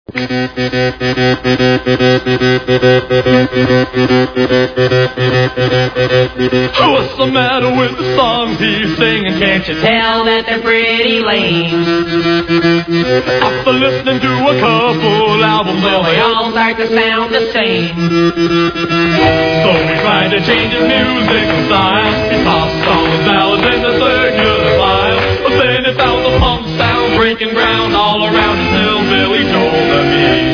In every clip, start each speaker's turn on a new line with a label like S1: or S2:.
S1: What's the matter with the songs he's singing? Can't you tell that they're pretty lame? After listening to a couple albums, well, they all start to sound the same. So he tried to change his music style. He tossed all his ballads in the circular file. But then he found the punk sound breaking ground all around his hillbilly Joel to me.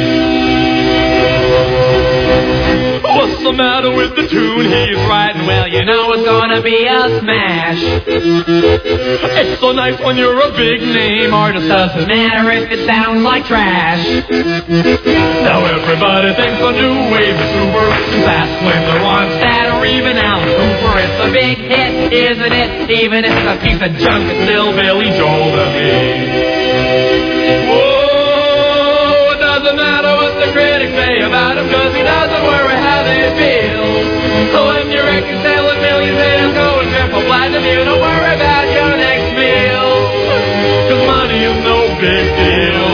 S1: What's the matter with the tune he's writing? Well, you know it's gonna be a smash. It's so nice when you're a big name artist. Doesn't matter if it sounds like trash. Now everybody thinks a new wave is super. Fast Flames or Ronstadt or even Alice Cooper. It's a big hit, isn't it? Even if it's a piece of junk, it's still Billy Joel to me. Whoa, it doesn't matter what the critics say about him, 'cause he doesn't worry how they feel. So when your record's selling millions and going triple platinum, you don't worry about your next meal, 'cause money is no big deal.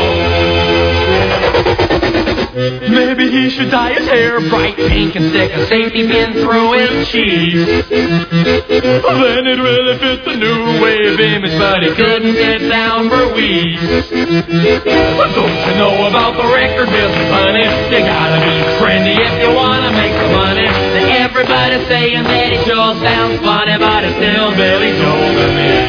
S1: Maybe he should dye his hair bright pink and stick a safety pin through his cheeks. Then it really fit the new wave image, but he couldn't sit down for weeks. But don't you know about the record business, honey? You gotta be trendy if you wanna make some money. Everybody's saying that he sure sounds funny, but it's still Billy Joel to me.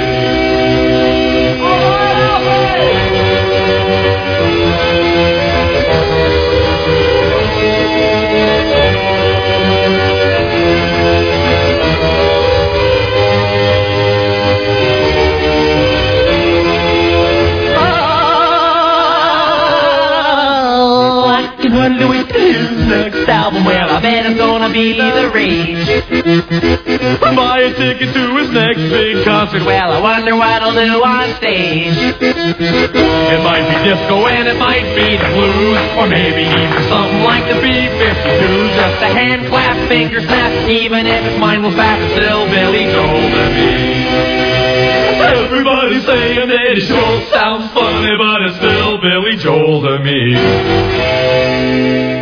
S1: What do we do next album? Well, I bet it's gonna be the Rage. Buy a ticket to his next big concert. Well, I wonder what he'll do on stage. It might be disco and it might be the blues, or maybe even something like the B-52. Just a hand clap, finger snap, even if it's mindless back, it's still Billy Joel to me. Everybody's saying that he sure sounds funny, but it's still Billy Joel to me.